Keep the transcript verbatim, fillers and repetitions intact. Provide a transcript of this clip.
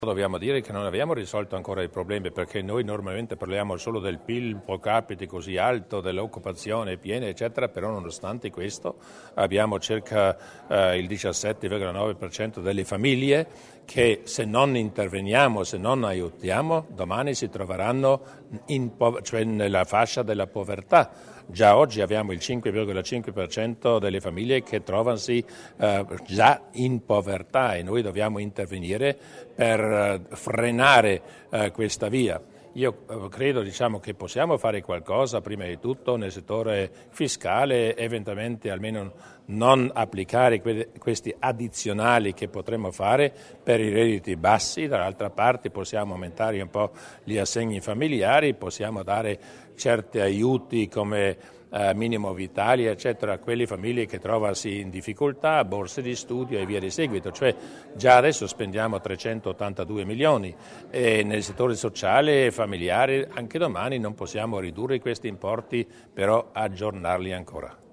Dobbiamo dire che non abbiamo risolto ancora i problemi, perché noi normalmente parliamo solo del P I L pro capite così alto, dell'occupazione piena eccetera, però nonostante questo abbiamo circa eh, il diciassette virgola nove per cento delle famiglie che, se non interveniamo, se non aiutiamo, domani si troveranno in po- cioè nella fascia della povertà. Già oggi abbiamo il cinque virgola cinque per cento delle famiglie che trovano eh, già in povertà e noi dobbiamo intervenire per eh, frenare eh, questa via. Io eh, credo diciamo, che possiamo fare qualcosa prima di tutto nel settore fiscale, eventualmente almeno non applicare que- questi addizionali che potremmo fare per i redditi bassi, dall'altra parte possiamo aumentare un po' gli assegni familiari, possiamo dare certi aiuti come eh, minimo vitali eccetera a quelle famiglie che trovano in difficoltà, borse di studio e via di seguito, cioè già adesso spendiamo trecentottantadue milioni e nel settore sociale e familiare anche domani non possiamo ridurre questi importi, però aggiornarli ancora.